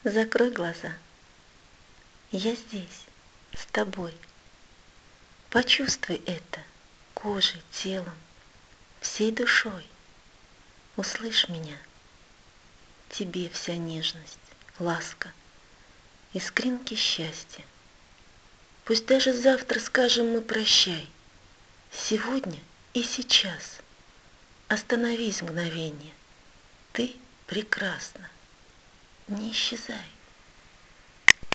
Закрой глаза. Я здесь, с тобой. Почувствуй это кожей, телом, всей душой. Услышь меня. Тебе вся нежность, ласка, искринки счастья. Пусть даже завтра скажем мы прощай. Сегодня и сейчас. Остановись мгновенье. Ты прекрасна. Не исчезай.